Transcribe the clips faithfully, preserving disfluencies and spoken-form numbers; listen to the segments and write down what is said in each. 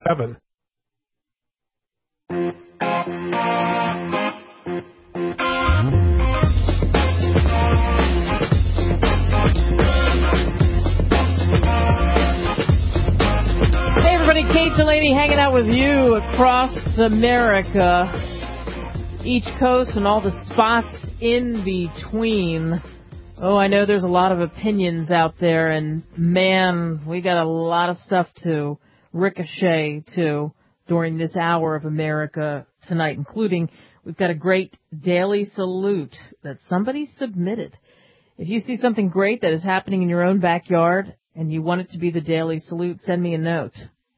seven. Kate Delaney hanging out with you across America, each coast and all the spots in between. Oh, I know there's a lot of opinions out there, and man, we got a lot of stuff to ricochet to during this hour of America tonight, including we've got a great daily salute that somebody submitted. If you see something great that is happening in your own backyard and you want it to be the daily salute, send me a note.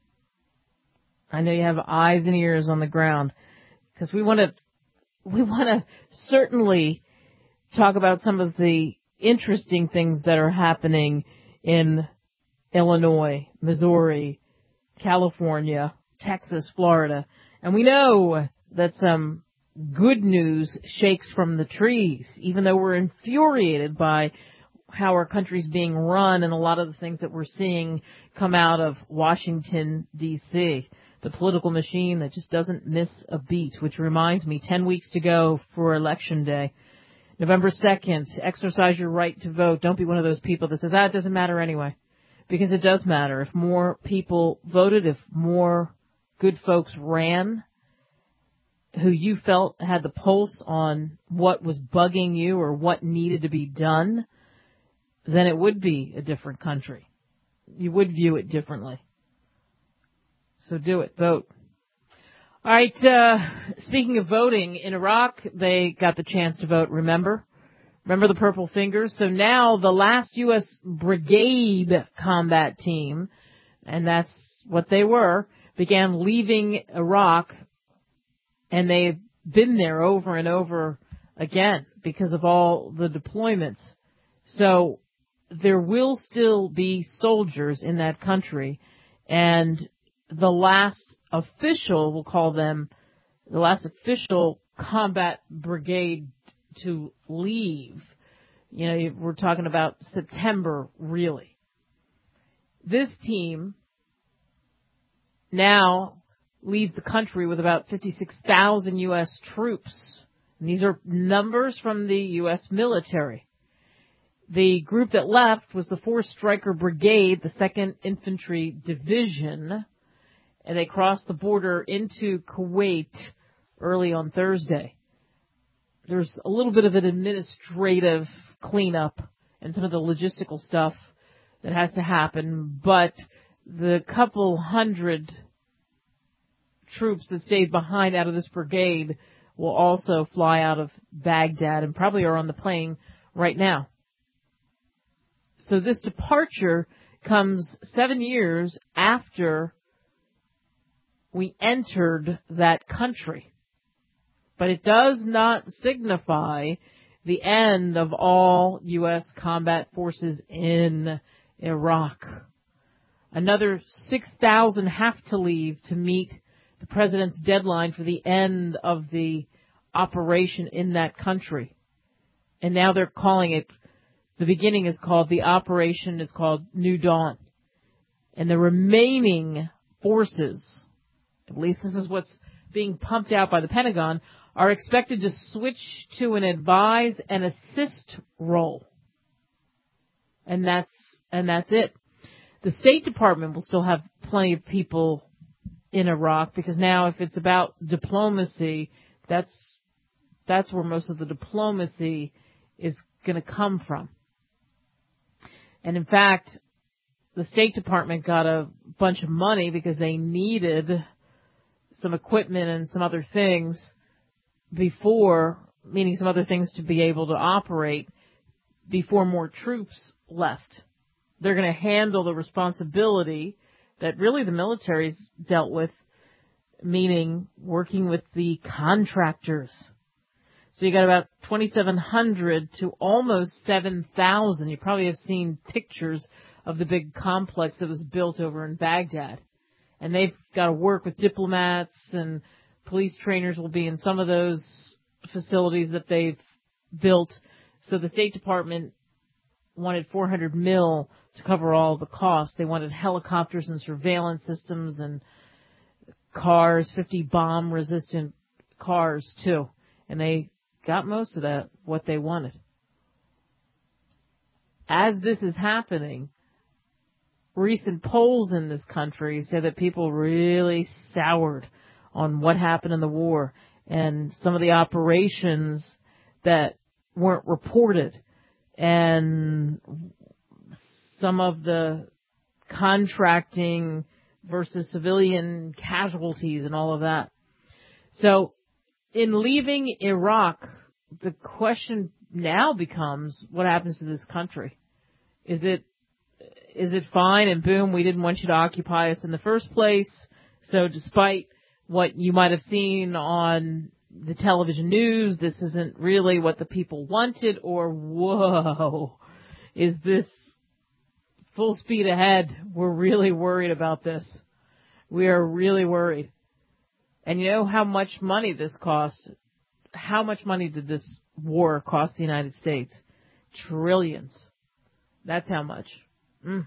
I know you have eyes and ears on the ground because we want to, we want to certainly talk about some of the interesting things that are happening in Illinois, Missouri, California, Texas, Florida. And we know that some good news shakes from the trees, even though we're infuriated by how our country's being run and a lot of the things that we're seeing come out of Washington, D C, the political machine that just doesn't miss a beat, which reminds me, ten weeks to go for Election Day. November second, exercise your right to vote. Don't be one of those people that says, ah, it doesn't matter anyway. Because it does matter. If more people voted, if more good folks ran, who you felt had the pulse on what was bugging you or what needed to be done, then it would be a different country. You would view it differently. So do it. Vote. All right. Uh, speaking of voting, in Iraq, they got the chance to vote, remember? Remember the Purple Fingers? So now the last U S brigade combat team, and that's what they were, began leaving Iraq, and they've been there over and over again because of all the deployments. So there will still be soldiers in that country, and the last official, we'll call them, the last official combat brigade to leave, you know, we're talking about September, really. This team now leaves the country with about fifty-six thousand U S troops. And these are numbers from the U S military. The group that left was the fourth Stryker Brigade, the second Infantry Division, and they crossed the border into Kuwait early on Thursday. There's a little bit of an administrative cleanup and some of the logistical stuff that has to happen, but the couple hundred troops that stayed behind out of this brigade will also fly out of Baghdad and probably are on the plane right now. So this departure comes seven years after we entered that country. But it does not signify the end of all U S combat forces in Iraq. Another six thousand have to leave to meet the president's deadline for the end of the operation in that country. And now they're calling it, the beginning is called, the operation is called New Dawn. And the remaining forces, at least this is what's being pumped out by the Pentagon, are expected to switch to an advise and assist role. And that's, and that's it. The State Department will still have plenty of people in Iraq because now if it's about diplomacy, that's, that's where most of the diplomacy is going to come from. And in fact, the State Department got a bunch of money because they needed some equipment and some other things before, meaning some other things to be able to operate before more troops left. They're going to handle the responsibility that really the military's dealt with, meaning working with the contractors. So you got about twenty-seven hundred to almost seven thousand. You probably have seen pictures of the big complex that was built over in Baghdad. And they've got to work with diplomats, and police trainers will be in some of those facilities that they've built. So the State Department wanted four hundred mil to cover all the costs. They wanted helicopters and surveillance systems and cars, fifty bomb-resistant cars, too. And they got most of that, what they wanted. As this is happening, recent polls in this country say that people really soured on what happened in the war and some of the operations that weren't reported and some of the contracting versus civilian casualties and all of that. So in leaving Iraq, the question now becomes, what happens to this country? Is it is it fine and boom, we didn't want you to occupy us in the first place, so despite what you might have seen on the television news, this isn't really what the people wanted, or whoa, is this full speed ahead? We're really worried about this. We are really worried. And you know how much money this costs? How much money did this war cost the United States? Trillions. That's how much. Mm.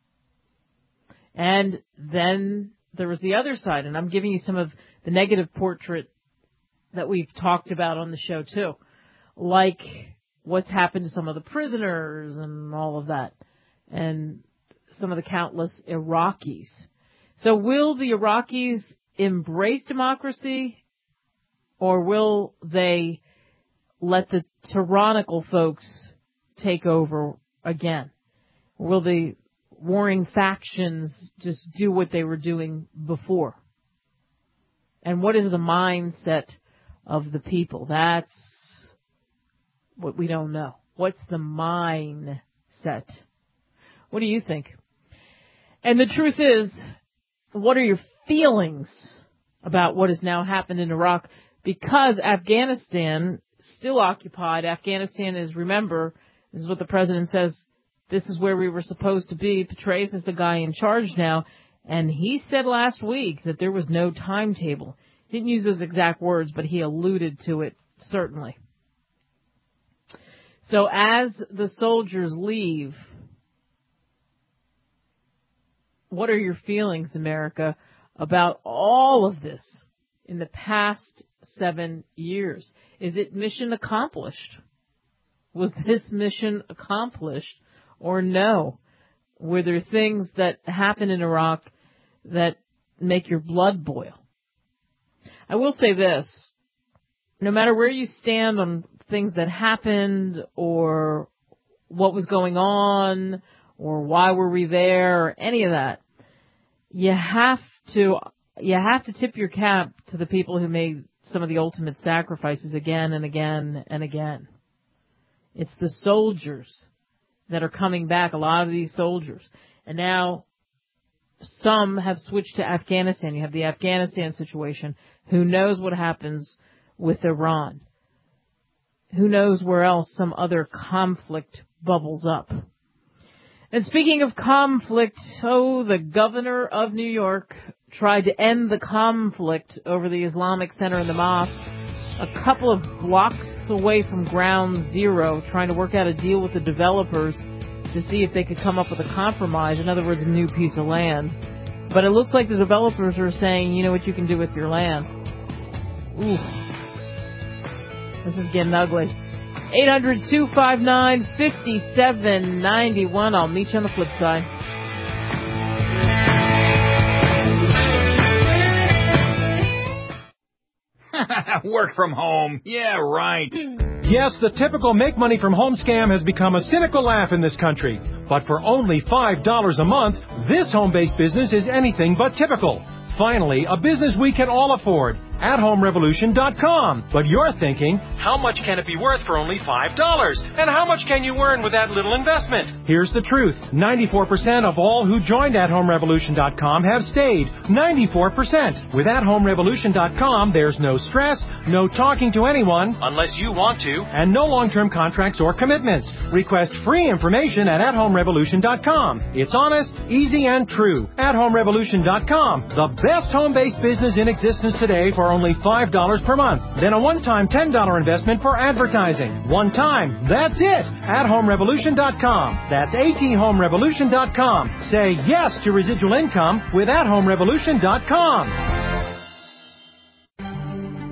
And then there was the other side, and I'm giving you some of the negative portrait that we've talked about on the show too, like what's happened to some of the prisoners and all of that, and some of the countless Iraqis. So will the Iraqis embrace democracy, or will they let the tyrannical folks take over again? Will the warring factions just do what they were doing before? And what is the mindset of the people? That's what we don't know. What's the mindset? What do you think? And the truth is, what are your feelings about what has now happened in Iraq? Because Afghanistan still occupied. Afghanistan is, remember, this is what the president says, this is where we were supposed to be. Petraeus is the guy in charge now. And he said last week that there was no timetable. He didn't use those exact words, but he alluded to it, certainly. So as the soldiers leave, what are your feelings, America, about all of this in the past seven years? Is it mission accomplished? Was this mission accomplished or no? Were there things that happened in Iraq that make your blood boil? I will say this, no matter where you stand on things that happened or what was going on or why were we there or any of that, you have to, you have to tip your cap to the people who made some of the ultimate sacrifices again and again and again. It's the soldiers that are coming back, a lot of these soldiers. And now some have switched to Afghanistan. You have the Afghanistan situation. Who knows what happens with Iran? Who knows where else some other conflict bubbles up? And speaking of conflict, oh, the governor of New York tried to end the conflict over the Islamic Center and the mosque a couple of blocks away from ground zero, trying to work out a deal with the developers to see if they could come up with a compromise, in other words, a new piece of land. But it looks like the developers are saying, you know what you can do with your land. Ooh. This is getting ugly. eight hundred, two five nine, five seven nine one. I'll meet you on the flip side. Work from home. Yeah, right. Yes, the typical make money from home scam has become a cynical laugh in this country. But for only five dollars a month, this home-based business is anything but typical. Finally, a business we can all afford. at home revolution dot com. But you're thinking, how much can it be worth for only five dollars? And how much can you earn with that little investment? Here's the truth. ninety-four percent of all who joined at home revolution dot com have stayed. ninety-four percent. With at home revolution dot com, there's no stress, no talking to anyone, unless you want to, and no long-term contracts or commitments. Request free information at at home revolution dot com. It's honest, easy, and true. at home revolution dot com. The best home-based business in existence today for only five dollars per month. Then a one-time ten dollars investment for advertising. One time. That's it. at home revolution dot com. That's at home revolution dot com. Say yes to residual income with at home revolution dot com.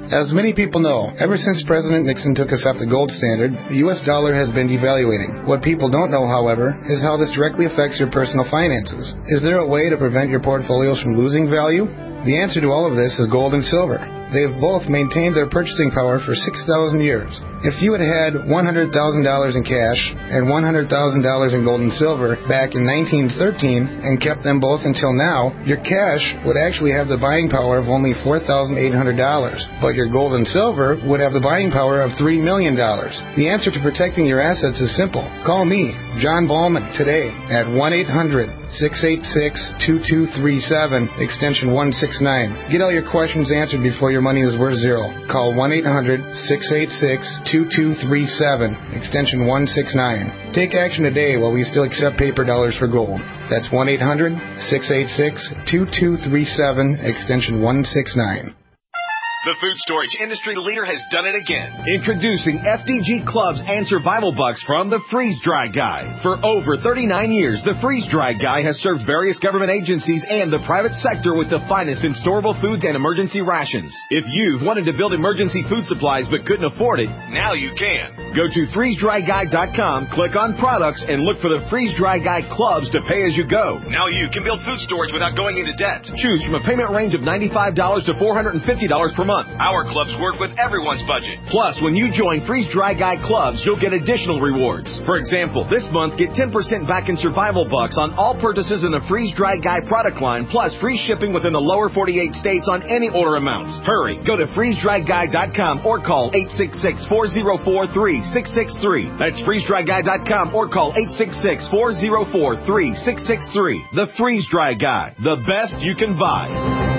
As many people know, ever since President Nixon took us up the gold standard, the U S dollar has been devaluating. What people don't know, however, is how this directly affects your personal finances. Is there a way to prevent your portfolios from losing value? The answer to all of this is gold and silver. They have both maintained their purchasing power for six thousand years. If you had had one hundred thousand dollars in cash and one hundred thousand dollars in gold and silver back in nineteen thirteen and kept them both until now, your cash would actually have the buying power of only four thousand eight hundred dollars, but your gold and silver would have the buying power of three million dollars. The answer to protecting your assets is simple. Call me, John Ballman, today at one eight hundred, six eight six, two two three seven, extension one six nine. Get all your questions answered before your money is worth zero. Call one eight hundred, six eight six, two two three seven, extension one six nine. Take action today while we still accept paper dollars for gold. That's one eight hundred, six eight six, two two three seven, extension one six nine. The food storage industry leader has done it again. Introducing F D G Clubs and Survival Bucks from the Freeze Dry Guy. For over thirty-nine years, the Freeze Dry Guy has served various government agencies and the private sector with the finest in storable foods and emergency rations. If you've wanted to build emergency food supplies but couldn't afford it, now you can. Go to freeze dry guy dot com, click on products, and look for the Freeze Dry Guy Clubs to pay as you go. Now you can build food storage without going into debt. Choose from a payment range of ninety-five dollars to four hundred fifty dollars per month. Our clubs work with everyone's budget. Plus, when you join Freeze Dry Guy Clubs, you'll get additional rewards. For example, this month, get ten percent back in Survival Bucks on all purchases in the Freeze Dry Guy product line, plus free shipping within the lower forty-eight states on any order amount. Hurry, go to freeze dry guy dot com or call eight six six, four zero four, three six six three. That's freeze dry guy dot com or call eight six six, four zero four, three six six three. The Freeze Dry Guy, the best you can buy.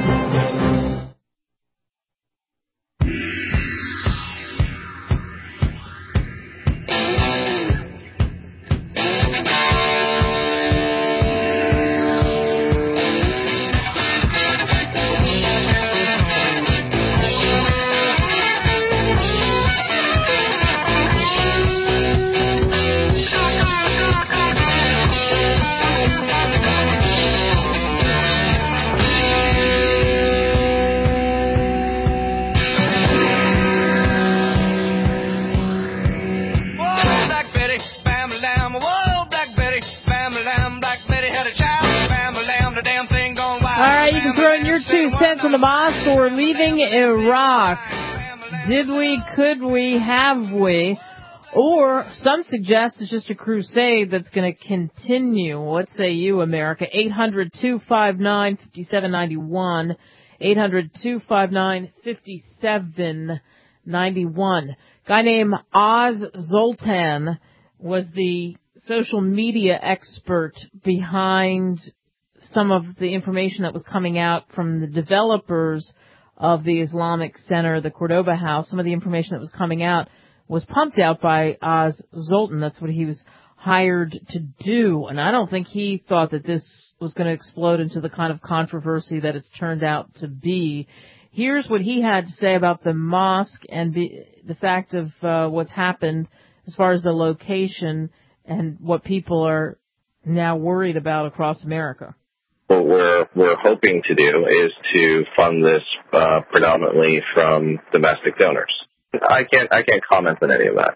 The mosque or leaving Iraq. Did we, could we, have we? Or some suggest it's just a crusade that's going to continue. What say you, America? eight hundred, two five nine, five seven nine one. eight hundred, two five nine, five seven nine one. Guy named Oz Zoltan was the social media expert behind some of the information that was coming out from the developers of the Islamic Center, the Cordoba House. Some of the information that was coming out was pumped out by Oz Zoltan. That's what he was hired to do. And I don't think he thought that this was going to explode into the kind of controversy that it's turned out to be. Here's what he had to say about the mosque and be, the fact of uh, what's happened as far as the location and what people are now worried about across America. What we're, we're hoping to do is to fund this uh, predominantly from domestic donors. I can't I can't comment on any of that.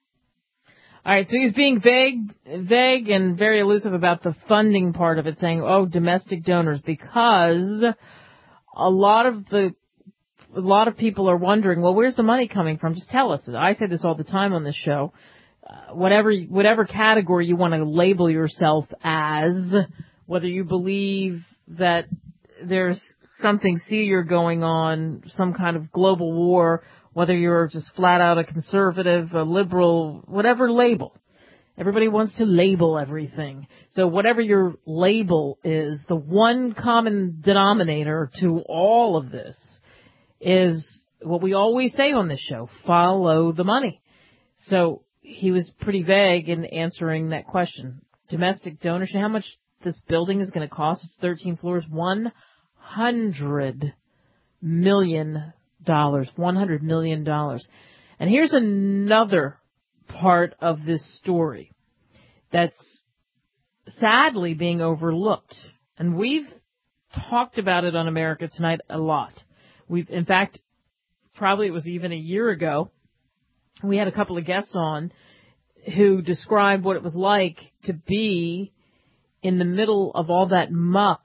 All right, so he's being vague, vague and very elusive about the funding part of it, saying, "Oh, domestic donors," because a lot of the a lot of people are wondering, well, where's the money coming from? Just tell us. I say this all the time on this show. Uh, whatever whatever category you want to label yourself as. Whether you believe that there's something serious going on, some kind of global war, whether you're just flat out a conservative, a liberal, whatever label. Everybody wants to label everything. So whatever your label is, the one common denominator to all of this is what we always say on this show, follow the money. So he was pretty vague in answering that question. Domestic donors, how much this building is going to cost? It's thirteen floors, one hundred million dollars. one hundred million dollars. And here's another part of this story that's sadly being overlooked. And we've talked about it on America Tonight a lot. We've, in fact, probably it was even a year ago, we had a couple of guests on who described what it was like to be in the middle of all that muck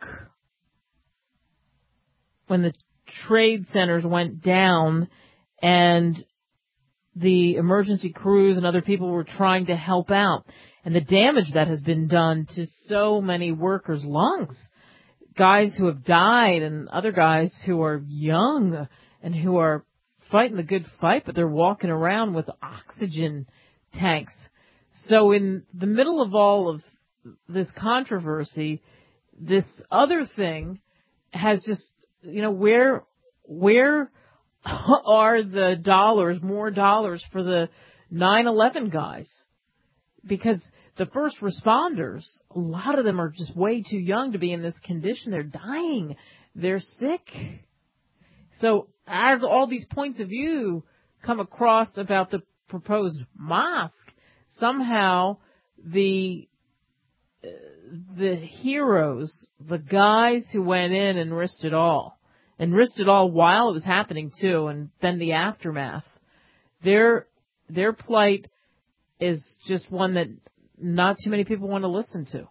when the trade centers went down and the emergency crews and other people were trying to help out, and the damage that has been done to so many workers' lungs. Guys who have died and other guys who are young and who are fighting the good fight, but they're walking around with oxygen tanks. So in the middle of all of this controversy, this other thing has just, you know, where, where are the dollars, more dollars for the nine eleven guys? Because the first responders, a lot of them are just way too young to be in this condition. They're dying. They're sick. So as all these points of view come across about the proposed mosque, somehow the uh, the heroes, the guys who went in and risked it all, and risked it all while it was happening too, and then the aftermath, their their plight is just one that not too many people want to listen to.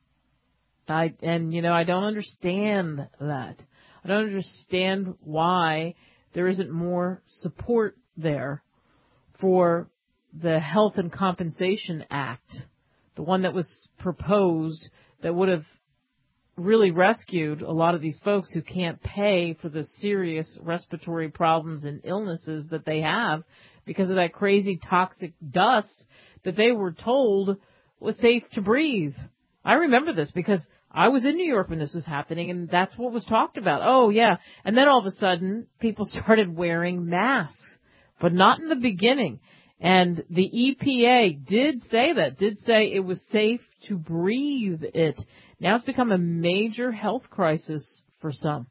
I and you know I don't understand that. I don't understand why there isn't more support there for the Health and Compensation Act, the one that was proposed that would have really rescued a lot of these folks who can't pay for the serious respiratory problems and illnesses that they have because of that crazy toxic dust that they were told was safe to breathe. I remember this because I was in New York when this was happening, and that's what was talked about. Oh, yeah. And then all of a sudden, people started wearing masks, but not in the beginning. And the E P A did say that, did say it was safe to breathe it. Now it's become a major health crisis for some.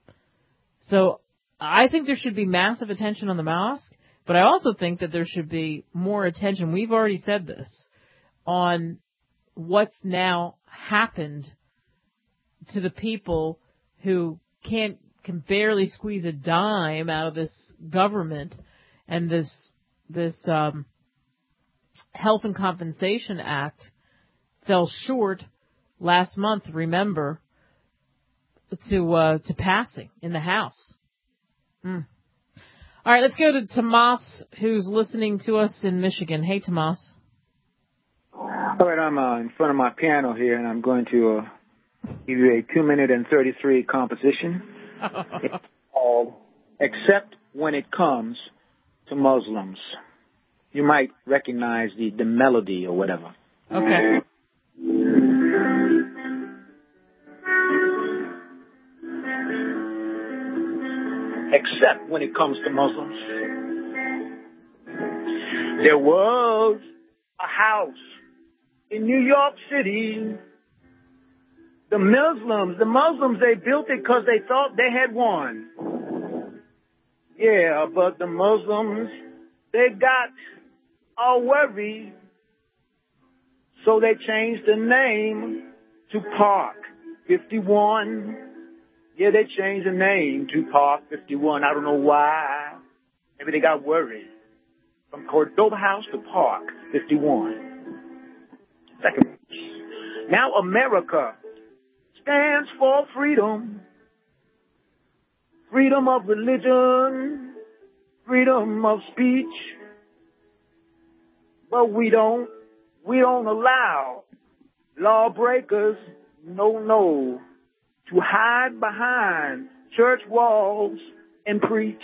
So I think there should be massive attention on the mask, but I also think that there should be more attention, we've already said this, on what's now happened to the people who can't, can barely squeeze a dime out of this government and this This um, Health and Compensation Act fell short last month, remember, to uh, to passing in the House. Mm. All right, let's go to Tomas, who's listening to us in Michigan. Hey, Tomas. All right, I'm uh, in front of my piano here, and I'm going to uh, give you a two minute and thirty-three composition. It's called Except When It Comes to Muslims. You might recognize the, the melody or whatever. Okay. Except when it comes to Muslims. There was a house in New York City. The Muslims, the Muslims, they built it because they thought they had won. Yeah, but the Muslims, they got all worried, so they changed the name to Park fifty-one. Yeah, they changed the name to Park fifty-one. I don't know why. Maybe they got worried. From Cordoba House to Park fifty-one. Second. Now America stands for freedom. Freedom of religion, freedom of speech, but we don't, we don't allow lawbreakers, no, no, to hide behind church walls and preach.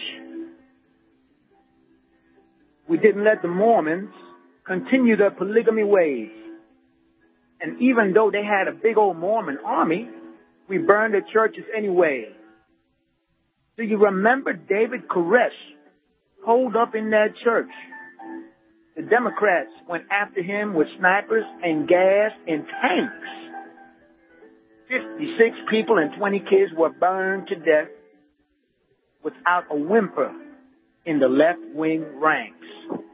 We didn't let the Mormons continue their polygamy ways. And even though they had a big old Mormon army, we burned their churches anyway. Do you remember David Koresh holed up in that church? The Democrats went after him with snipers and gas and tanks. fifty-six people and twenty kids were burned to death without a whimper in the left-wing ranks.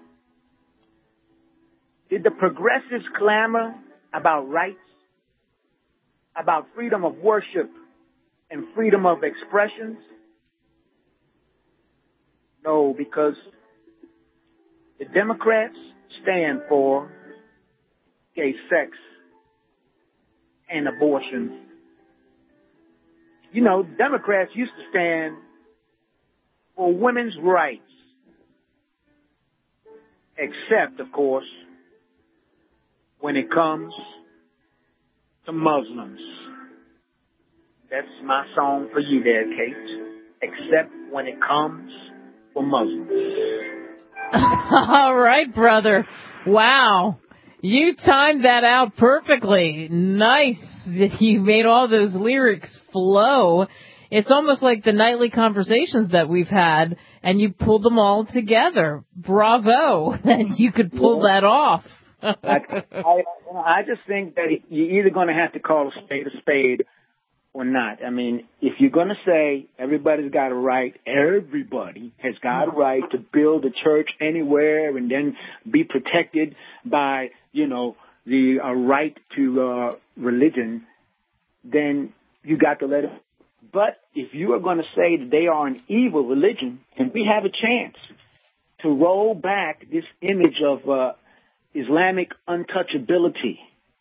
Did the progressives clamor about rights, about freedom of worship and freedom of expressions? No, because the Democrats stand for gay sex and abortion. You know, Democrats used to stand for women's rights, except, of course, when it comes to Muslims. That's my song for you there, Kate. Except when it comes for Muslims. All right, brother. Wow. You timed that out perfectly. Nice. You made all those lyrics flow. It's almost like the nightly conversations that we've had, and you pulled them all together. Bravo that you could pull yeah. that off. I, I, I just think that you're either going to have to call a spade a spade or not. I mean, if you're going to say everybody's got a right, everybody has got a right to build a church anywhere and then be protected by, you know, the uh, right to uh, religion, then you got to let it. But if you are going to say that they are an evil religion, and we have a chance to roll back this image of uh, Islamic untouchability,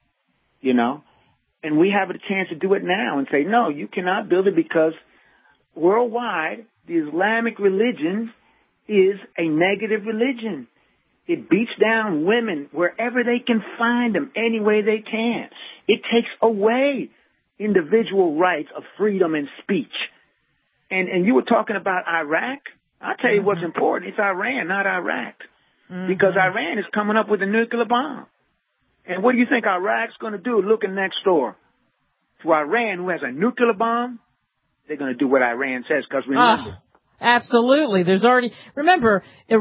you know, and we have a chance to do it now and say, no, you cannot build it because worldwide, the Islamic religion is a negative religion. It beats down women wherever they can find them, any way they can. It takes away individual rights of freedom and speech. And and you were talking about Iraq. I'll tell you mm-hmm. what's important. It's Iran, not Iraq. Mm-hmm. Because Iran is coming up with a nuclear bomb. And what do you think Iraq's going to do looking next door to Iran, who has a nuclear bomb? They're going to do what Iran says, because remember. Oh, absolutely. There's already, remember,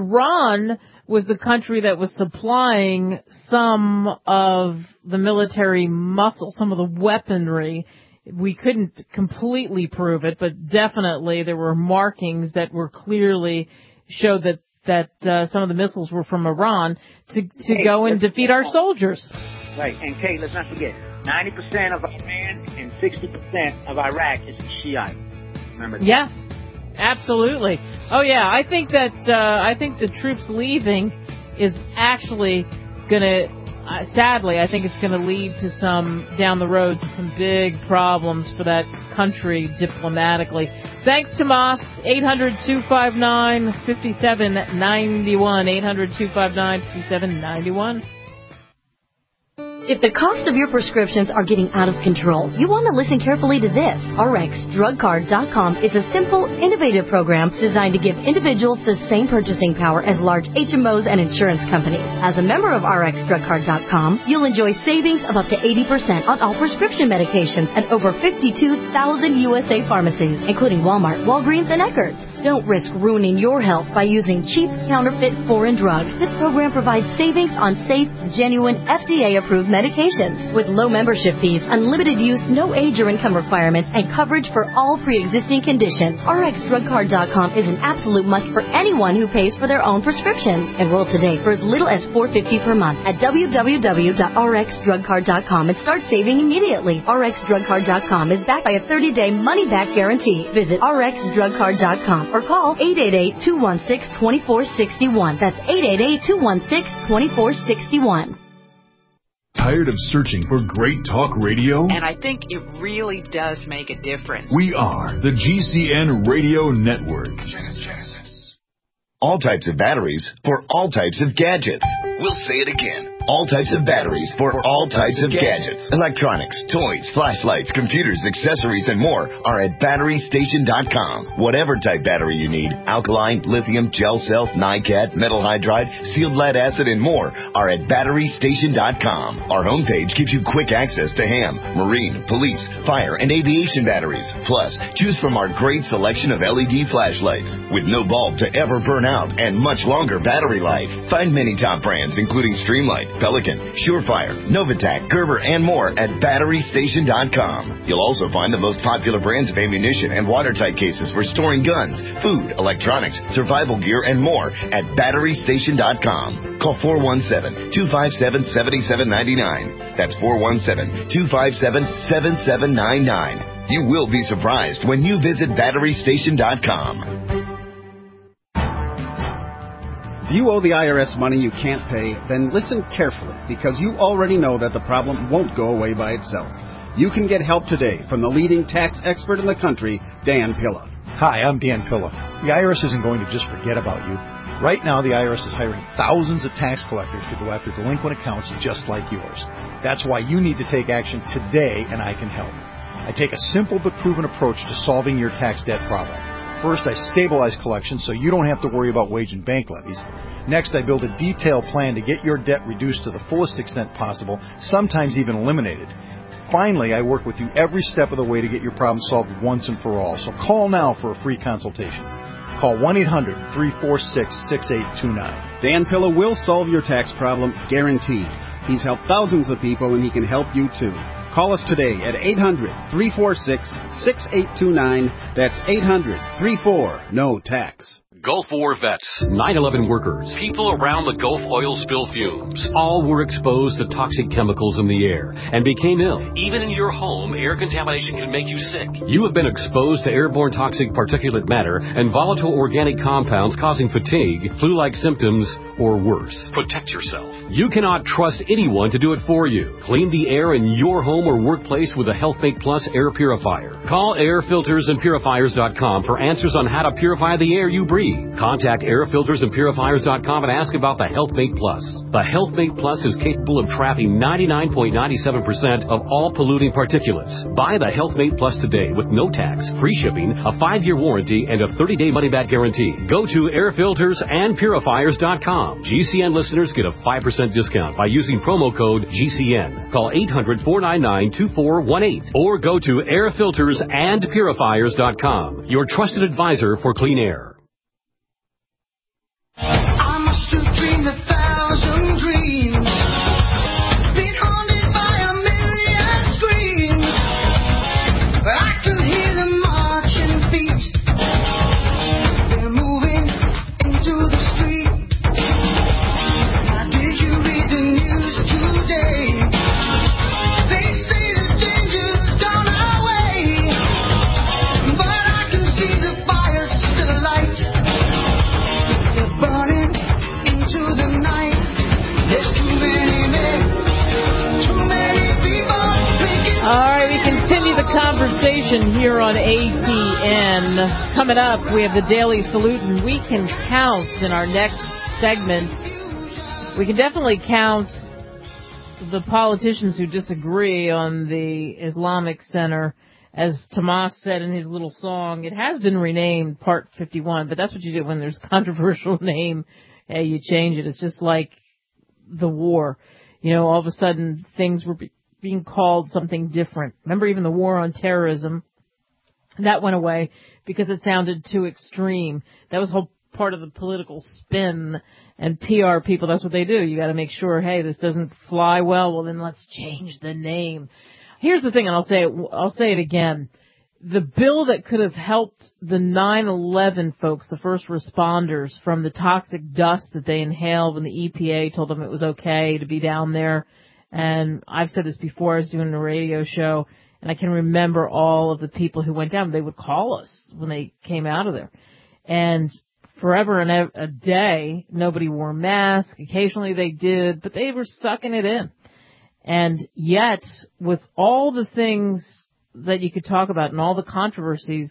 Iran was the country that was supplying some of the military muscle, some of the weaponry. We couldn't completely prove it, but definitely there were markings that were clearly showed that that uh, some of the missiles were from Iran to to hey, go and defeat our soldiers. Right, and Kate, let's not forget, ninety percent of Iran and sixty percent of Iraq is Shiite. Remember that? Yeah, absolutely. Oh yeah, I think that uh, I think the troops leaving is actually going to, uh, sadly, I think it's going to lead to some, down the road, to some big problems for that country diplomatically. Thanks, Tomas. eight hundred, two five nine, five seven nine one. eight hundred, two five nine, five seven nine one. If the cost of your prescriptions are getting out of control, you want to listen carefully to this. R X Drug Card dot com is a simple, innovative program designed to give individuals the same purchasing power as large H M Os and insurance companies. As a member of R X Drug Card dot com, you'll enjoy savings of up to eighty percent on all prescription medications at over fifty-two thousand U S A pharmacies, including Walmart, Walgreens, and Eckerd's. Don't risk ruining your health by using cheap, counterfeit, foreign drugs. This program provides savings on safe, genuine, F D A-approved medications with low membership fees, unlimited use, no age or income requirements, and coverage for all pre-existing conditions. R X Drug Card dot com is an absolute must for anyone who pays for their own prescriptions. Enroll today for as little as four dollars and fifty cents per month at w w w dot r x drug card dot com and start saving immediately. R X Drug Card dot com is backed by a thirty-day money-back guarantee. Visit R X Drug Card dot com or call eight eight eight, two one six, two four six one. That's eight eight eight, two one six, two four six one. Tired of searching for great talk radio? And I think it really does make a difference. We are the G C N Radio Network. All types of batteries for all types of gadgets. We'll say it again. All types of batteries for all types of gadgets. Electronics, toys, flashlights, computers, accessories, and more are at battery station dot com. Whatever type battery you need, alkaline, lithium, gel cell, NiCad, metal hydride, sealed lead acid, and more are at battery station dot com. Our homepage gives you quick access to ham, marine, police, fire, and aviation batteries. Plus, choose from our great selection of L E D flashlights with no bulb to ever burn out and much longer battery life. Find many top brands including Streamlight, Pelican, Surefire, Novatac, Gerber, and more at battery station dot com. You'll also find the most popular brands of ammunition and watertight cases for storing guns, food, electronics, survival gear, and more at battery station dot com. Call four one seven, two five seven, seven seven nine nine. That's four one seven, two five seven, seven seven nine nine. You will be surprised when you visit battery station dot com. If you owe the I R S money you can't pay, then listen carefully, because you already know that the problem won't go away by itself. You can get help today from the leading tax expert in the country, Dan Pilla. Hi, I'm Dan Pilla. The I R S isn't going to just forget about you. Right now, the I R S is hiring thousands of tax collectors to go after delinquent accounts just like yours. That's why you need to take action today, and I can help. I take a simple but proven approach to solving your tax debt problem. First, I stabilize collections so you don't have to worry about wage and bank levies. Next, I build a detailed plan to get your debt reduced to the fullest extent possible, sometimes even eliminated. Finally, I work with you every step of the way to get your problem solved once and for all. So call now for a free consultation. Call one eight hundred, three four six, six eight two nine. Dan Pilla will solve your tax problem, guaranteed. He's helped thousands of people, and he can help you too. Call us today at eight hundred, three four six, six eight two nine. That's eight hundred, three four, N O T A X. Gulf War vets, nine eleven workers, people around the Gulf oil spill fumes, all were exposed to toxic chemicals in the air and became ill. Even in your home, air contamination can make you sick. You have been exposed to airborne toxic particulate matter and volatile organic compounds causing fatigue, flu-like symptoms, or worse. Protect yourself. You cannot trust anyone to do it for you. Clean the air in your home or workplace with a HealthMate Plus air purifier. Call air filters and purifiers dot com for answers on how to purify the air you breathe. Contact air filters and purifiers dot com and ask about the HealthMate Plus. The HealthMate Plus is capable of trapping ninety-nine point nine seven percent of all polluting particulates. Buy the HealthMate Plus today with no tax, free shipping, a five-year warranty, and a thirty-day money-back guarantee. Go to air filters and purifiers dot com. G C N listeners get a five percent discount by using promo code G C N. Call eight hundred, four nine nine, two four one eight or go to air filters and purifiers dot com. Your trusted advisor for clean air. I must have dreamed a thousand dreams, been haunted by a million screams. I can hear them marching feet, they're moving into the street. Now did you read the news today? They say the danger's gone our way, but I can see the fire still light. Burning into the night. There's too many men, too many people thinking. All right, we continue the conversation here on A T N. Coming up, we have the Daily Salute, and we can count in our next segment. We can definitely count the politicians who disagree on the Islamic Center. As Tomas said in his little song, it has been renamed Part fifty-one, but that's what you do when there's a controversial name. Hey, you change it. It's just like the war. You know, all of a sudden things were be- being called something different. Remember even the war on terrorism? That went away because it sounded too extreme. That was whole part of the political spin, and P R people, that's what they do. You got to make sure, hey, this doesn't fly well. Well, then let's change the name. Here's the thing, and I'll say it, I'll say it again. The bill that could have helped the nine eleven folks, the first responders, from the toxic dust that they inhaled when the E P A told them it was okay to be down there. And I've said this before, I was doing a radio show, and I can remember all of the people who went down. They would call us when they came out of there. And forever and a day, nobody wore masks. Occasionally they did, but they were sucking it in. And yet, with all the things that you could talk about and all the controversies,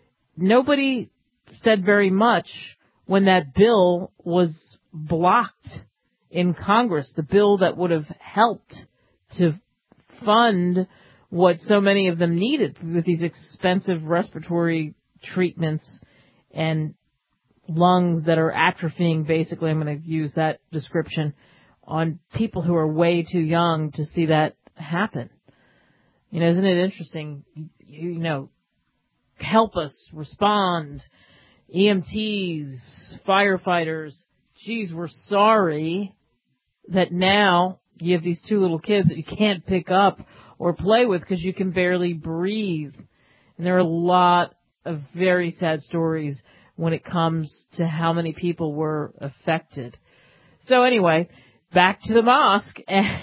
nobody said very much when that bill was blocked in Congress, the bill that would have helped to fund what so many of them needed with these expensive respiratory treatments and lungs that are atrophying, basically. I'm going to use that description on people who are way too young to see that happen. You know, isn't it interesting? You, you know, help us respond. E M Ts, firefighters. Geez, we're sorry that now you have these two little kids that you can't pick up or play with because you can barely breathe. And there are a lot of very sad stories when it comes to how many people were affected. So anyway, back to the mosque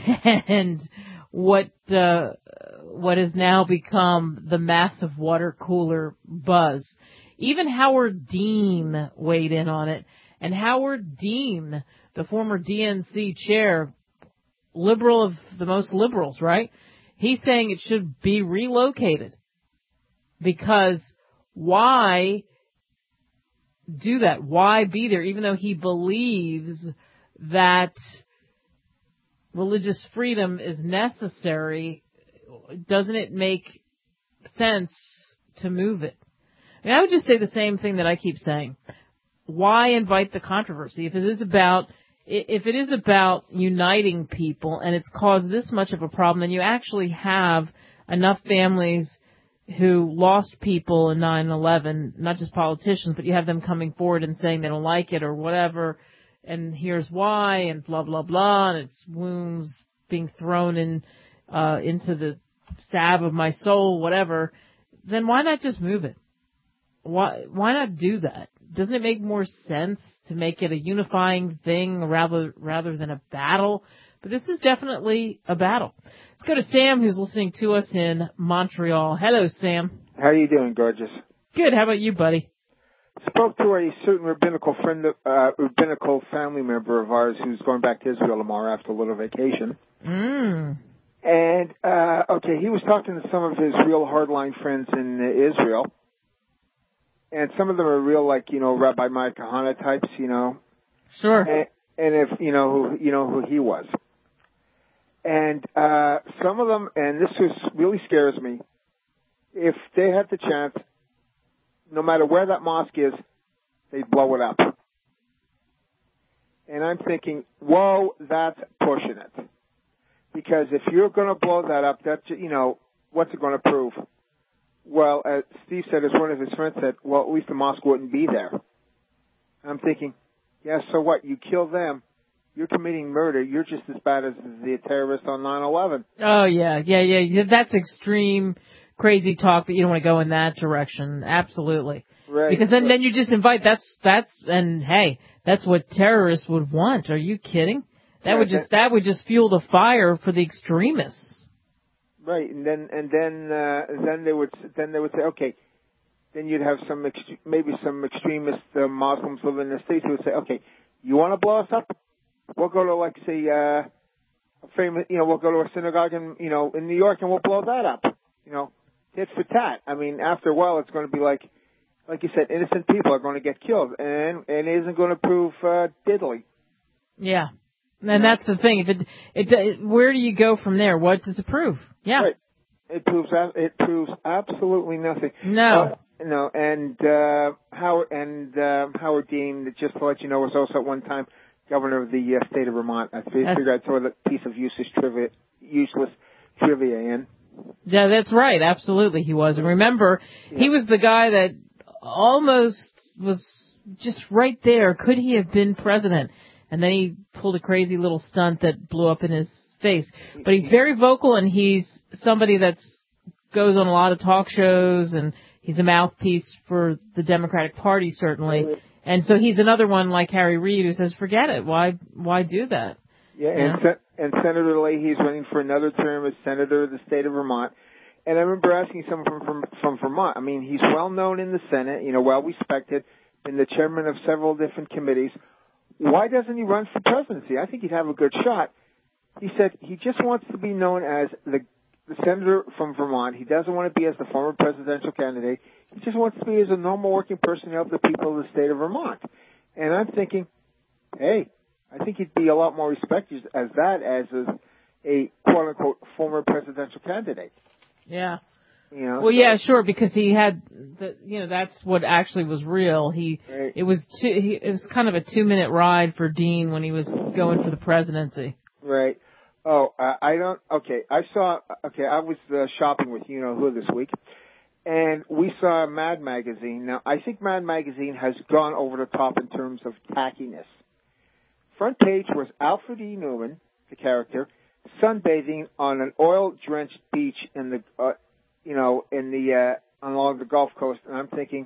and what uh, what has now become the massive water cooler buzz. Even Howard Dean weighed in on it And Howard Dean, the former D N C chair, liberal of the most liberals, right? He's saying it should be relocated. Because why do that? Why be there? Even though he believes that religious freedom is necessary, doesn't it make sense to move it? I mean, I would just say the same thing that I keep saying. Why invite the controversy? If it is about, if it is about uniting people and it's caused this much of a problem, then you actually have enough families who lost people in nine eleven, not just politicians, but you have them coming forward and saying they don't like it or whatever, and here's why, and blah, blah, blah, and it's wounds being thrown in, uh, into the salve of my soul, whatever, then why not just move it? Why, why not do that? Doesn't it make more sense to make it a unifying thing rather, rather than a battle? But this is definitely a battle. Let's go to Sam, who's listening to us in Montreal. Hello, Sam. How are you doing, gorgeous? Good. How about you, buddy? Spoke to a certain rabbinical friend, uh, rabbinical family member of ours who's going back to Israel tomorrow after a little vacation. Mm. And, uh, okay, he was talking to some of his real hardline friends in uh, Israel. And some of them are real, like, you know, Rabbi Mike Kahana types, you know. Sure. And, and if, you know, who, you know who he was. And, uh, some of them, and this was, really scares me, if they had the chance, no matter where that mosque is, they'd blow it up. And I'm thinking, whoa, that's pushing it. Because if you're going to blow that up, that, you know, what's it going to prove? Well, as Steve said, as one of his friends said, well, at least the mosque wouldn't be there. I'm thinking, yeah, so what? You kill them, you're committing murder. You're just as bad as the terrorist on nine eleven. Oh, yeah, yeah, yeah. That's extreme, crazy talk, but you don't want to go in that direction. Absolutely. Right. Because then, right. then you just invite, that's, that's, and hey, that's what terrorists would want. Are you kidding? That Yeah, would just, that would just fuel the fire for the extremists. Right, and then and then uh, then they would then they would say, okay, then you'd have some ex- maybe some extremist uh, Muslims living in the states who would say, okay, you want to blow us up? We'll go to like say uh, a famous, you know, we'll go to a synagogue in you know in New York and we'll blow that up. You know, tit for tat. I mean, after a while, it's going to be like, like you said, innocent people are going to get killed, and and it isn't going to prove uh, diddly. Yeah. And that's the thing. If it, it, it, where do you go from there? What does it prove? Yeah. Right. It proves it proves absolutely nothing. No. Uh, no. And uh, Howard and uh, Howard Dean, just to let you know, was also at one time governor of the uh, state of Vermont. I figured I'd throw that piece of useless trivia, useless trivia in. Yeah, that's right. Absolutely, he was. And remember, yeah. he was the guy that almost was just right there. Could he have been president? And then he pulled a crazy little stunt that blew up in his face. But he's very vocal, and he's somebody that goes on a lot of talk shows, and he's a mouthpiece for the Democratic Party, certainly. And so he's another one like Harry Reid who says, forget it. Why why do that? Yeah, and, Se- and Senator Leahy's running for another term as senator of the state of Vermont. And I remember asking someone from, from, from Vermont. I mean, he's well known in the Senate, you know, well respected, been the chairman of several different committees. Why doesn't he run for presidency? I think he'd have a good shot. He said he just wants to be known as the, the senator from Vermont. He doesn't want to be as the former presidential candidate. He just wants to be as a normal working person to help the people of the state of Vermont. And I'm thinking, hey, I think he'd be a lot more respected as that as a, a quote-unquote former presidential candidate. Yeah. You know, well, so. yeah, sure, because he had, the, you know, that's what actually was real. He, right. it was, two, he, it was kind of a two-minute ride for Dean when he was going for the presidency. Right. Oh, uh, I don't. Okay, I saw. Okay, I was uh, shopping with you know who this week, and we saw Mad Magazine. Now, I think Mad Magazine has gone over the top in terms of tackiness. Front page was Alfred E. Newman, the character, sunbathing on an oil-drenched beach in the. Uh, you know, in the, uh, along the Gulf Coast, and I'm thinking,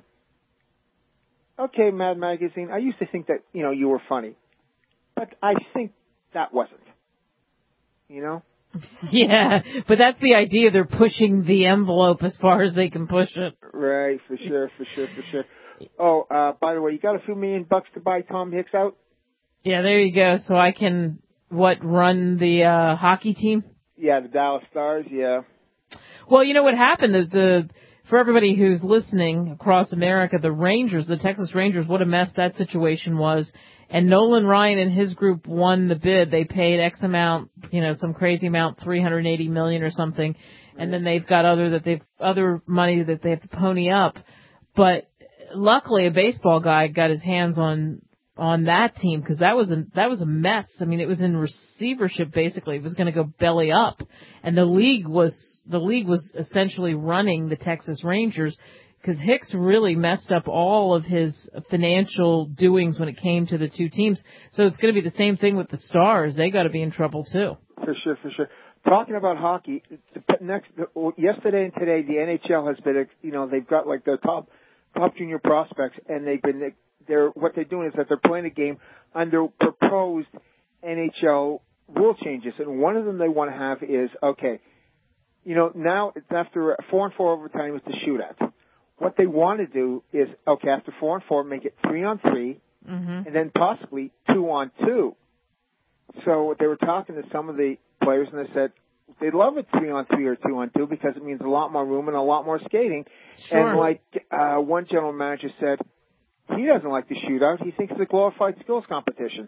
okay, Mad Magazine, I used to think that, you know, you were funny, but I think that wasn't, you know? Yeah, but that's the idea. They're pushing the envelope as far as they can push it. Right, for sure, for sure, for sure. Oh, uh, by the way, you got a few million bucks to buy Tom Hicks out? Yeah, there you go. So I can, what, run the uh, hockey team? Yeah, the Dallas Stars, yeah. Well, you know what happened is the, for everybody who's listening across America, the Rangers, the Texas Rangers, what a mess that situation was. And Nolan Ryan and his group won the bid. They paid X amount, you know, some crazy amount, three hundred eighty million dollars or something. And then they've got other that they've other money that they have to pony up. But luckily, a baseball guy got his hands on on that team because that was a that was a mess. I mean, it was in receivership basically. It was going to go belly up, and the league was the league was essentially running the Texas Rangers because Hicks really messed up all of his financial doings when it came to the two teams. So it's going to be the same thing with the Stars. They got to be in trouble too. For sure, for sure. Talking about hockey, the next yesterday and today, the N H L has been, you know, they've got like their top top junior prospects, and they've been they're what they're doing is that they're playing a game under proposed N H L rule changes, and one of them they want to have is okay, you know, now it's after four and four overtime with the shootout. What they want to do is okay after four and four, make it three on three, mm-hmm. and then possibly two on two. So they were talking to some of the players, and they said they love it three on three or two on two because it means a lot more room and a lot more skating. Sure. And like uh, one general manager said, he doesn't like the shootout. He thinks it's a glorified skills competition.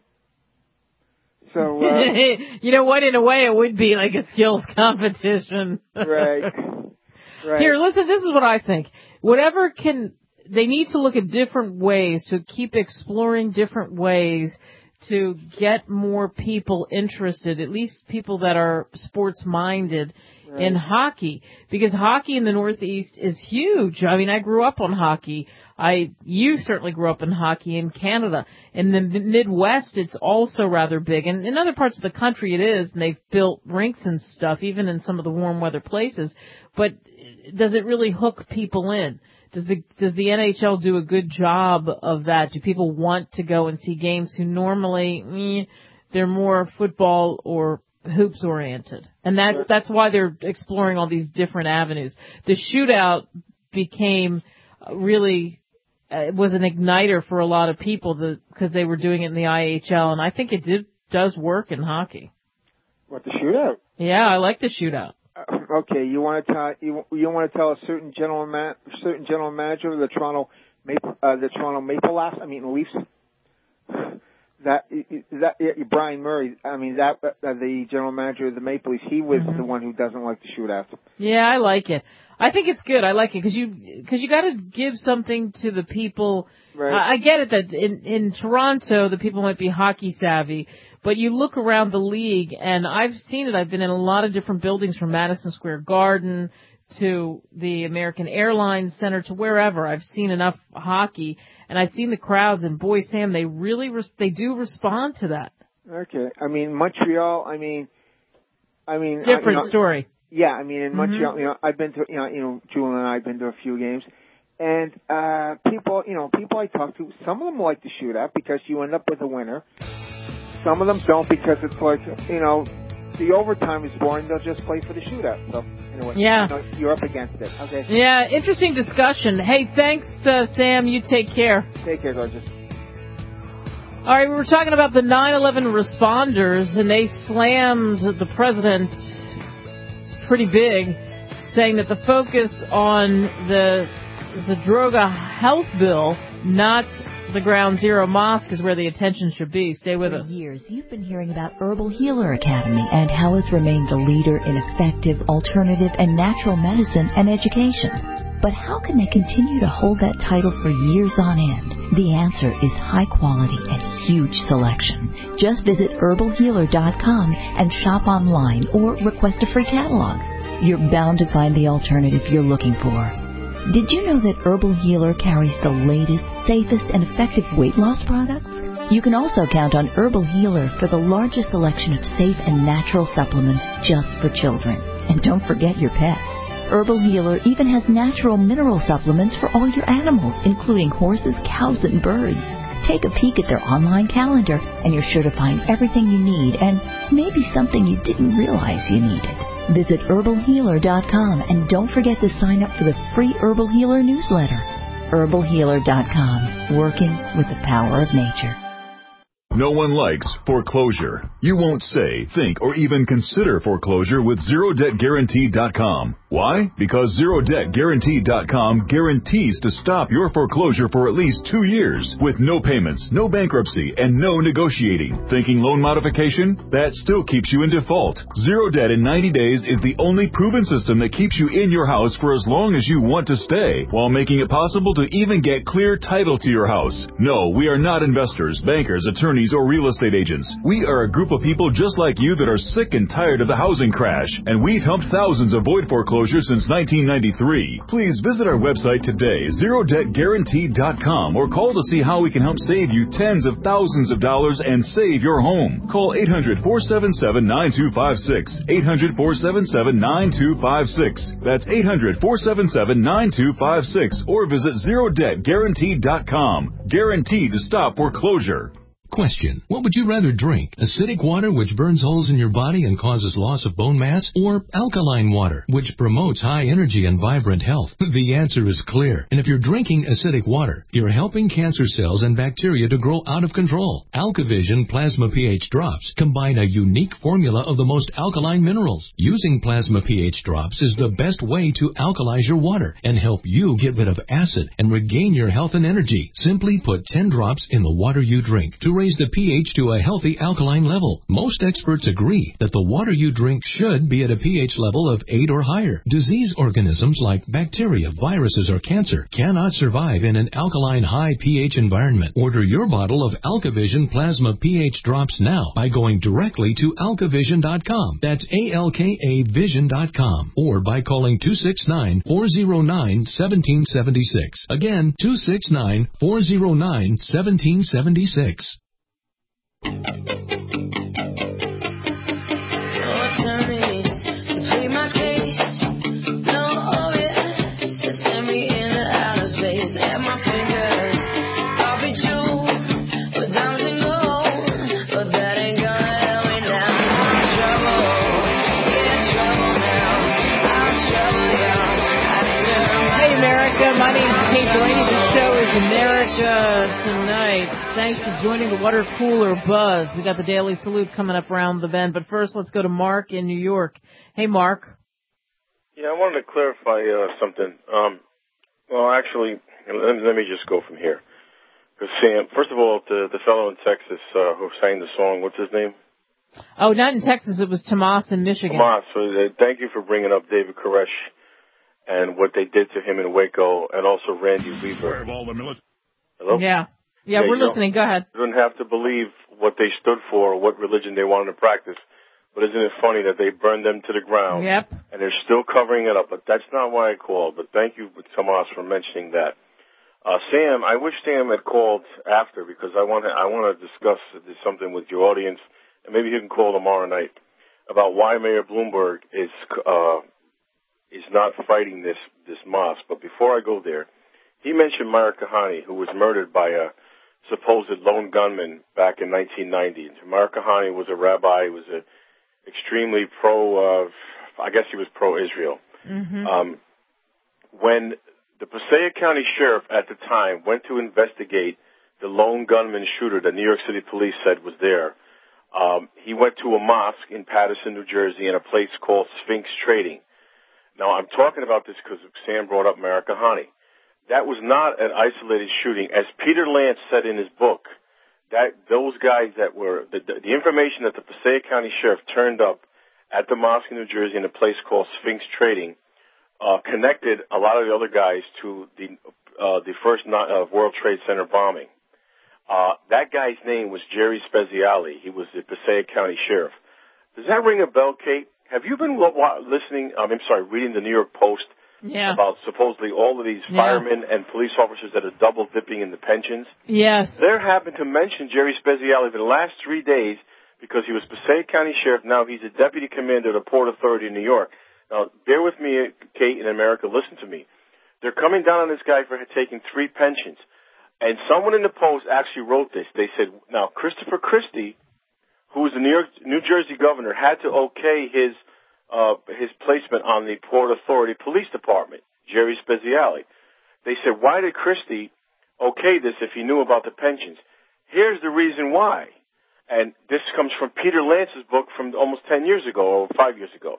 So uh, you know what? In a way, it would be like a skills competition. Right. Right. Here, listen. This is what I think. Whatever can they need to look at different ways to keep exploring different ways to get more people interested, at least people that are sports-minded right. in hockey. Because hockey in the Northeast is huge. I mean, I grew up on hockey. I, you certainly grew up in hockey in Canada. In the Midwest, it's also rather big. And in other parts of the country it is, and they've built rinks and stuff, even in some of the warm weather places. But does it really hook people in? Does the does the N H L do a good job of that? Do people want to go and see games who normally eh, they're more football or hoops oriented? And that's that's why they're exploring all these different avenues. The shootout became really uh, was an igniter for a lot of people because they were doing it in the I H L, and I think it did does work in hockey. What, the shootout? Yeah, I like the shootout. Okay, you want to tell you, you want to tell a certain general man, certain general manager of the Toronto Maple, uh, the Toronto Maple Leafs, I mean Leafs, that that yeah, Brian Murray, I mean that uh, the general manager of the Maple Leafs, he was mm-hmm. the one who doesn't like the shootout. Yeah, I like it. I think it's good. I like it because you because you got to give something to the people. Right. I, I get it that in in Toronto the people might be hockey savvy. But you look around the league, and I've seen it. I've been in a lot of different buildings from Madison Square Garden to the American Airlines Center to wherever. I've seen enough hockey, and I've seen the crowds, and boy, Sam, they really, res- they do respond to that. Okay. I mean, Montreal, I mean, I mean. Different I, you know, story. Yeah, I mean, in mm-hmm. Montreal, you know, I've been to, you know, you know, Julian and I have been to a few games. And, uh, people, you know, people I talk to, some of them like the shootout because you end up with a winner. Some of them don't because it's like, you know, the overtime is boring. They'll just play for the shootout. So, anyway, yeah. you know, you're up against it. Okay. Yeah, interesting discussion. Hey, thanks, uh, Sam. You take care. Take care, gorgeous. All right, we were talking about the nine eleven responders, and they slammed the president pretty big, saying that the focus on the Zadroga health bill, not the Ground Zero Mosque, is where the attention should be. Stay with For us. For years, you've been hearing about Herbal Healer Academy and how it's remained the leader in effective alternative and natural medicine and education. But how can they continue to hold that title for years on end? The answer is high quality and huge selection. Just visit herbal healer dot com and shop online or request a free catalog. You're bound to find the alternative you're looking for. Did you know that Herbal Healer carries the latest, safest, and effective weight loss products? You can also count on Herbal Healer for the largest selection of safe and natural supplements just for children. And don't forget your pets. Herbal Healer even has natural mineral supplements for all your animals, including horses, cows, and birds. Take a peek at their online calendar, and you're sure to find everything you need and maybe something you didn't realize you needed. Visit herbal healer dot com and don't forget to sign up for the free Herbal Healer newsletter. herbal healer dot com, working with the power of nature. No one likes foreclosure. You won't say, think, or even consider foreclosure with zero debt guarantee dot com. Why? Because zero debt guarantee dot com guarantees to stop your foreclosure for at least two years with no payments, no bankruptcy, and no negotiating. Thinking loan modification? That still keeps you in default. Zero Debt in ninety days is the only proven system that keeps you in your house for as long as you want to stay, while making it possible to even get clear title to your house. No, we are not investors, bankers, attorneys, or real estate agents. We are a group of people just like you that are sick and tired of the housing crash, and we've helped thousands avoid foreclosure since nineteen ninety-three. Please visit our website today, zero debt guarantee dot com, or call to see how we can help save you tens of thousands of dollars and save your home. Call eight hundred, four seven seven, nine two five six, eight hundred, four seven seven, nine two five six. That's eight hundred, four seven seven, nine two five six, or visit zero debt guarantee dot com. Guaranteed to stop foreclosure. Question. What would you rather drink? Acidic water, which burns holes in your body and causes loss of bone mass? Or alkaline water, which promotes high energy and vibrant health? The answer is clear. And if you're drinking acidic water, you're helping cancer cells and bacteria to grow out of control. AlkaVision Plasma pH Drops combine a unique formula of the most alkaline minerals. Using Plasma pH Drops is the best way to alkalize your water and help you get rid of acid and regain your health and energy. Simply put ten drops in the water you drink to raise the pH to a healthy alkaline level. Most experts agree that the water you drink should be at a pH level of eight or higher. Disease organisms like bacteria, viruses, or cancer cannot survive in an alkaline high pH environment. Order your bottle of AlkaVision Plasma pH Drops now by going directly to alka vision dot com. That's A L K A vision dot com. Or by calling two six nine, four zero nine, one seven seven six. Again, two six nine, four zero nine, one seven seven six. My name is Kate Delaney. The show is America Tonight. Thanks for joining the water cooler buzz. We got the Daily Salute coming up around the bend, but first let's go to Mark in New York. Hey, Mark. Yeah, I wanted to clarify uh, something. Um, well, actually, let, let me just go from here. Because Sam, first of all, the, the fellow in Texas uh, who sang the song, what's his name? Oh, not in Texas. It was Tomas in Michigan. Tomas. So, uh, thank you for bringing up David Koresh and what they did to him in Waco, and also Randy Weaver. Hello? Yeah. Yeah, yeah we're listening. Go ahead. You don't have to believe what they stood for or what religion they wanted to practice. But isn't it funny that they burned them to the ground? Yep. And they're still covering it up. But that's not why I called. But thank you, Tomas, for mentioning that. Uh, Sam, I wish Sam had called after, because I want to, I want to discuss something with your audience, and maybe he can call tomorrow night, about why Mayor Bloomberg is uh is not fighting this, this mosque. But before I go there, he mentioned Meir Kahane, who was murdered by a supposed lone gunman back in nineteen ninety. Meir Kahane was a rabbi, was a extremely pro, uh, I guess he was pro-Israel. Mm-hmm. Um, when the Passaic County Sheriff at the time went to investigate the lone gunman shooter that New York City Police said was there, um, he went to a mosque in Paterson, New Jersey, in a place called Sphinx Trading. Now, I'm talking about this because Sam brought up Meir Kahane. That was not an isolated shooting. As Peter Lance said in his book, that those guys that were, the, the information that the Passaic County Sheriff turned up at the mosque in New Jersey in a place called Sphinx Trading, uh, connected a lot of the other guys to the, uh, the first not, uh, World Trade Center bombing. Uh, that guy's name was Jerry Speziale. He was the Passaic County Sheriff. Does that ring a bell, Kate? Have you been listening, um, I'm sorry, reading the New York Post yeah. about supposedly all of these yeah. firemen and police officers that are double dipping in the pensions? Yes. There happened to mention Jerry Speziale for the last three days because he was Passaic County Sheriff. Now he's a deputy commander of the Port Authority in New York. Now, bear with me, Kate, in America. Listen to me. They're coming down on this guy for taking three pensions. And someone in the Post actually wrote this. They said, now, Christopher Christie, who was the New York, New Jersey governor, had to okay his uh his placement on the Port Authority Police Department, Jerry Speziale. they said, why did Christie okay this if he knew about the pensions? Here's the reason why. And this comes from Peter Lance's book from almost ten years ago, or five years ago.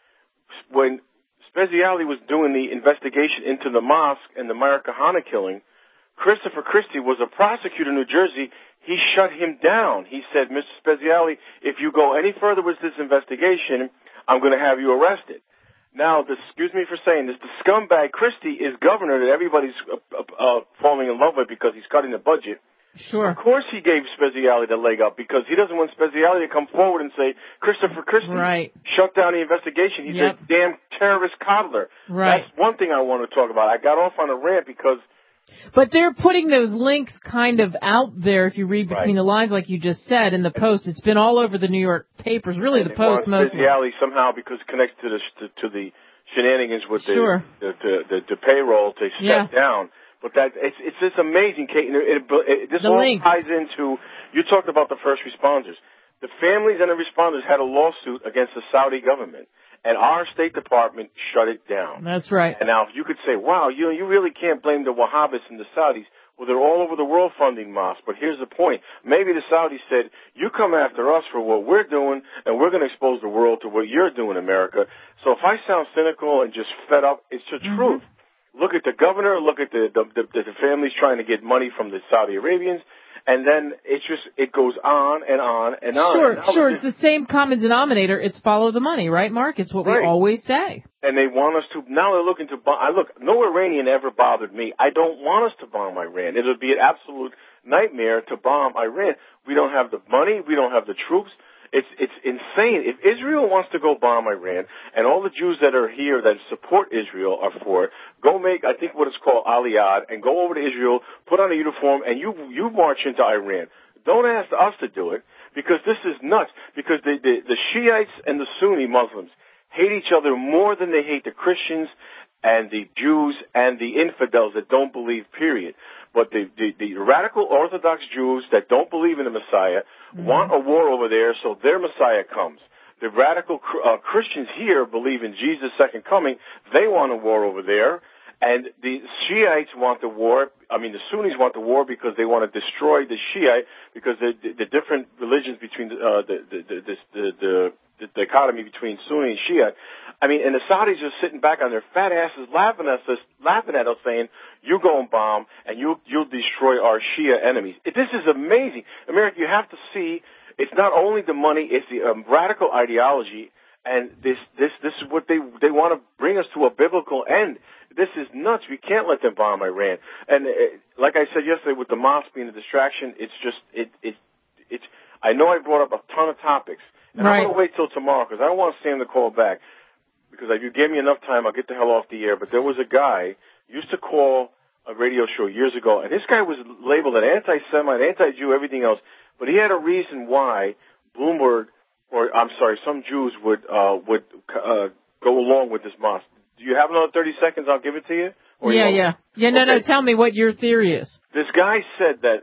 When Spezialy was doing the investigation into the mosque and the Meir Kahane killing, Christopher Christie was a prosecutor in New Jersey. He shut him down. He said, Mister Spezialy, if you go any further with this investigation, I'm going to have you arrested. Now, this, excuse me for saying this, the scumbag Christie is governor that everybody's uh, uh, falling in love with because he's cutting the budget. Sure. Of course he gave Spezialy the leg up because he doesn't want Spezialy to come forward and say, Christopher Christie right. shut down the investigation. He's yep. a damn terrorist coddler. Right. That's one thing I want to talk about. I got off on a rant because... But they're putting those links kind of out there, if you read between right. the lines, like you just said, in the Post. It's been all over the New York papers, really and the Post mostly. Spezialy somehow, because it connects to the, to, to the shenanigans with the, sure. the, the, the, the payroll to step yeah. down. But that it's it's just amazing, Kate. It, it, it, this the all links. ties into, you talked about the first responders. The families and the responders had a lawsuit against the Saudi government, and our State Department shut it down. That's right. And now, if you could say, wow, you you really can't blame the Wahhabis and the Saudis. Well, they're all over the world funding mosques. But here's the point. Maybe the Saudis said, you come after us for what we're doing, and we're going to expose the world to what you're doing, America. So if I sound cynical and just fed up, it's the mm-hmm. truth. Look at the governor, look at the, the, the, the families trying to get money from the Saudi Arabians, and then it's just, it goes on and on and on. Sure, and sure, it's the same common denominator. It's follow the money, right, Mark? It's what right. we always say. And they want us to, now they're looking to bomb, I look, no Iranian ever bothered me. I don't want us to bomb Iran. It would be an absolute nightmare to bomb Iran. We don't have the money, we don't have the troops. It's it's insane. If Israel wants to go bomb Iran, and all the Jews that are here that support Israel are for it, go make, I think what it's called, Aliyah, and go over to Israel, put on a uniform, and you you march into Iran. Don't ask us to do it, because this is nuts. Because the, the, the Shiites and the Sunni Muslims hate each other more than they hate the Christians and the Jews and the infidels that don't believe, period. But the, the, the radical Orthodox Jews that don't believe in the Messiah mm-hmm. want a war over there, so their Messiah comes. The radical uh, Christians here believe in Jesus' second coming. They want a war over there. And the Shiites want the war. I mean, the Sunnis want the war because they want to destroy the Shiite, because the, the, the different religions between uh, the, the, the, the, the, the dichotomy between Sunni and Shiite. I mean, and the Saudis are sitting back on their fat asses laughing at us, laughing at us saying, you go and bomb and you, you'll destroy our Shia enemies. This is amazing. America, you have to see, it's not only the money, it's the um, radical ideology, and this, this, this is what they, they want to bring us to a biblical end. This is nuts. We can't let them bomb Iran. And uh, like I said yesterday with the mosque being a distraction, it's just, it, it, it's, I know I brought up a ton of topics, and right. I'm going to wait till tomorrow because I don't want Sam to call back. Because if you gave me enough time, I'll get the hell off the air. But there was a guy used to call a radio show years ago, and this guy was labeled an anti-Semite, anti-Jew, everything else. But he had a reason why Bloomberg, or I'm sorry, some Jews would uh, would uh, go along with this mosque. Do you have another thirty seconds? I'll give it to you. Or yeah, you yeah, yeah. No, okay. no. Tell me what your theory is. This guy said that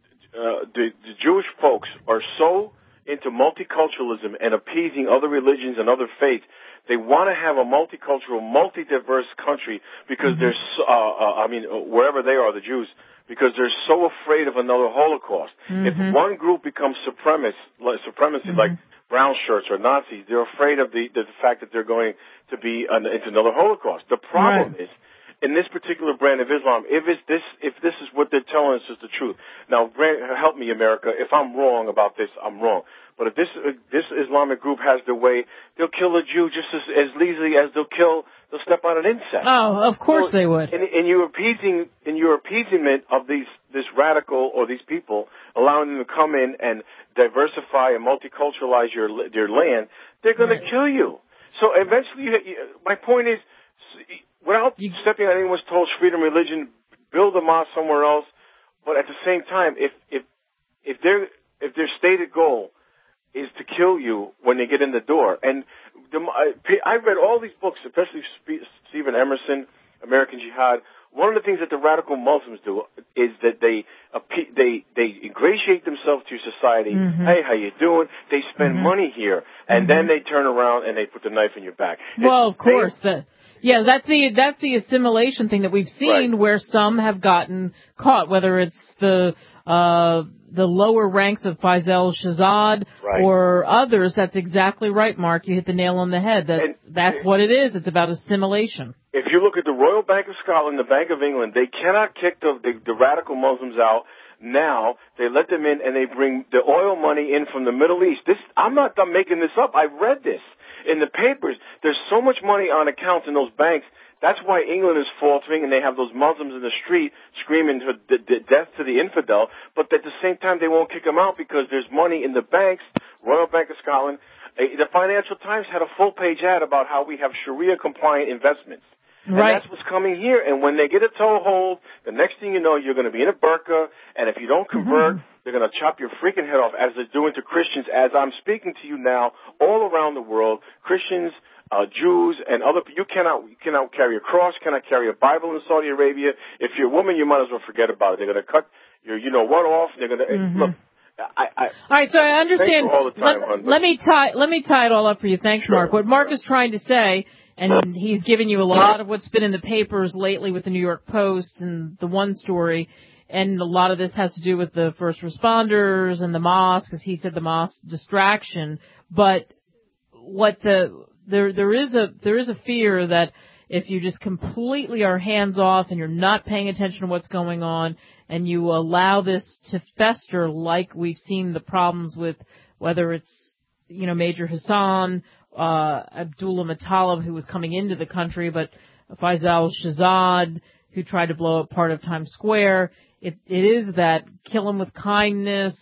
uh, the, the Jewish folks are so into multiculturalism and appeasing other religions and other faiths. They want to have a multicultural, multi-diverse country because mm-hmm. they're, so, uh, uh, I mean, wherever they are, the Jews, because they're so afraid of another Holocaust. Mm-hmm. If one group becomes supremacist, like, supremacy, mm-hmm. like brown shirts or Nazis, they're afraid of the, the fact that they're going to be an, into another Holocaust. The problem right. is, in this particular brand of Islam, if it's this, if this is what they're telling us is the truth. Now, brand, help me, America. If I'm wrong about this, I'm wrong. But if this uh, this Islamic group has their way, they'll kill a Jew just as, as easily as they'll kill, they'll step on an insect. Oh, of course so, they would. In, in your appeasing, in your appeasement of these this radical or these people, allowing them to come in and diversify and multiculturalize your your land, they're going right. to kill you. So eventually, you, you, my point is, without you, stepping on anyone's toes, freedom, religion, build a mosque somewhere else. But at the same time, if if if their if their stated goal is to kill you when they get in the door. And the, I, I read all these books, especially Stephen Emerson, American Jihad. One of the things that the radical Muslims do is that they they they ingratiate themselves to society. Mm-hmm. Hey, how you doing? They spend mm-hmm. money here, and mm-hmm. then they turn around and they put the knife in your back. Well, it's, of course, they, that Yeah, that's the that's the assimilation thing that we've seen, Right. where some have gotten caught, whether it's the uh, the lower ranks of Faisal Shahzad Right. or others. That's exactly right, Mark. You hit the nail on the head. That's And- that's what it is. It's about assimilation. If you look at the Royal Bank of Scotland, the Bank of England, they cannot kick the, the, the radical Muslims out. Now they let them in, and they bring the oil money in from the Middle East. This I'm not done making this up. I read this in the papers. There's so much money on accounts in those banks. That's why England is faltering, and they have those Muslims in the street screaming to d- d- death to the infidel. But at the same time, they won't kick them out because there's money in the banks. Royal Bank of Scotland. Uh, the Financial Times had a full-page ad about how we have Sharia-compliant investments. And Right. that's what's coming here. And when they get a toehold, the next thing you know, you're going to be in a burqa. And if you don't convert, Mm-hmm. they're going to chop your freaking head off, as they're doing to Christians. As I'm speaking to you now, all around the world, Christians, uh, Jews, and other people, you cannot, you cannot carry a cross, cannot carry a Bible in Saudi Arabia. If you're a woman, you might as well forget about it. They're going to cut your, you know, what off. They're going to Mhm. look. I, I, All right, so I understand. Thanks for all the time, let, hon, but- let me tie let me tie it all up for you. Thanks, Sure. Mark. What Mark is trying to say, and he's given you a lot of what's been in the papers lately with the New York Post and the one story, and a lot of this has to do with the first responders and the mosque, because he said the mosque distraction. But what the there there is a there is a fear that if you just completely are hands off and you're not paying attention to what's going on, and you allow this to fester, like we've seen the problems with, whether it's, you know, Major Hassan, uh, Abdullah Muttalib, who was coming into the country, but Faisal Shahzad, who tried to blow up part of Times Square. It, it is that kill him with kindness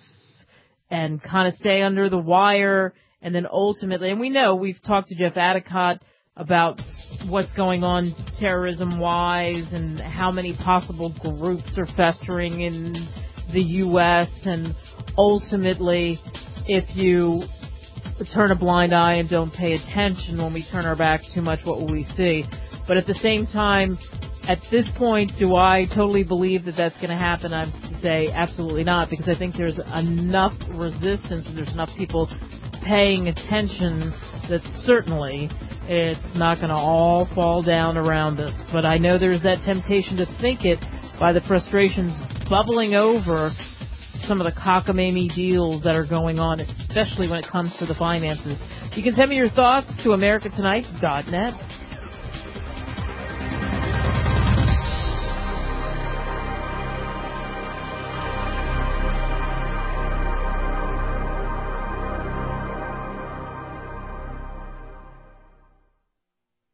and kind of stay under the wire, and then ultimately, and we know, we've talked to Jeff Adicott about what's going on terrorism-wise and how many possible groups are festering in the U S, and ultimately, if you turn a blind eye and don't pay attention, when we turn our back too much, what will we see? But at the same time, at this point, do I totally believe that that's going to happen? I have to say absolutely not, because I think there's enough resistance and there's enough people paying attention that certainly it's not going to all fall down around us. But I know there's that temptation to think it by the frustrations bubbling over some of the cockamamie deals that are going on, especially when it comes to the finances. You can send me your thoughts to america tonight dot net.